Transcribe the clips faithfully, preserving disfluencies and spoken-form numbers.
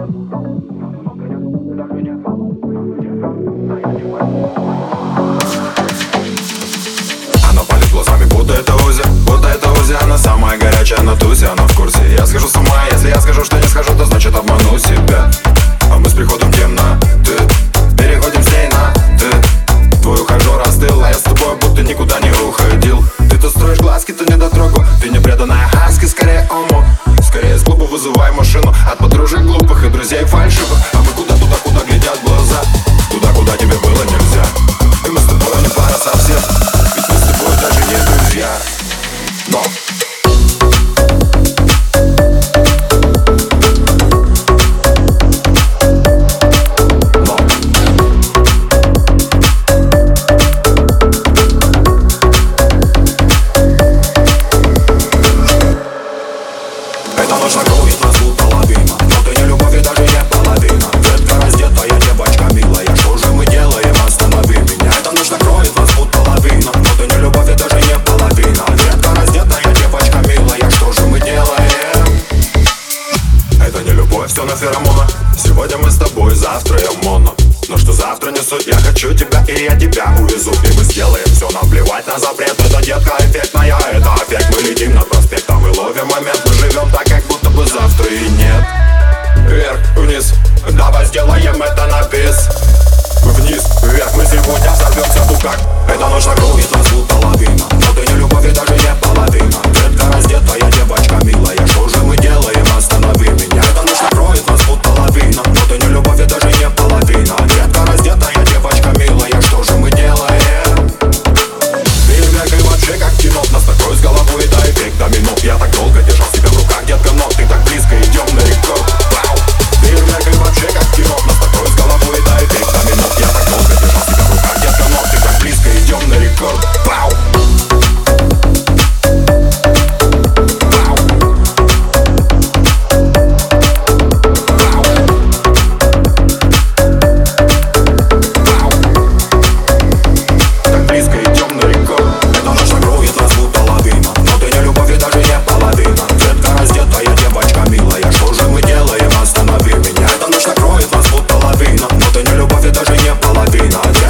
Она палит глазами, будто это Узи, будто это Узи. Она самая горячая на тусе, она в курсе. Я схожу с ума, если я скажу, что не схожу, то значит обману себя. А мы с приходом темноты переходим с ней на ты. Твой ухажер остыл, а я с тобой будто никуда не уходил. Ты то строишь глазки, то недотрогу. Ты не преданная хаски, скорее омут. Скорее из клуба вызывай машину от подружек глупых и друзей фальшивых. А мы куда туда, куда глядят глаза, туда, куда тебе было нельзя. И мы с тобой не пара совсем, ведь мы с тобой даже не друзья. Но накроет нас будто лавина, но ты не любовь и даже не половина. Детка раздетая, девочка милая, что же мы делаем, останови меня. Эта ночь накроет нас будто лавина, но ты не любовь и даже не половина. Детка раздетая, девочка милая, что же мы делаем? Это не любовь, все на феромонах. Сегодня мы с тобой, завтра я моно. Но что завтра не суть, я хочу тебя и я тебя увезу. И мы сделаем все, наплевать на запрет. Это детка эффектная, это эффект. Мы летим над проспектом и ловим момент. Мы живем так, как будто бы завтра и нет. Вверх, вниз, давай сделаем это на бис. Вниз, вверх, мы сегодня взорвемся, ну как? Эта ночь накроет нас будто лавина, но ты не любовь и даже не половина. Детка раздетая, девочка милая, что же мы делаем, останови меня. Эта ночь накроет нас будто лавина, но ты не любовь и даже не половина. Детка раздетая, девочка милая, что же мы делаем? Фейерверк и вообще как кино, нас накроет с головой, это эффект домино. Я так долго держал себя в руках, детка, но ты так близко, идем на рекорд. Фейерверк и вообще как кино, нас накроет с головой, это эффект домино. Я так долго держал себя в руках, детка, но ты так близко, идем на рекорд. Пау!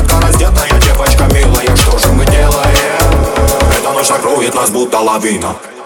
Накроет нас будто лавина.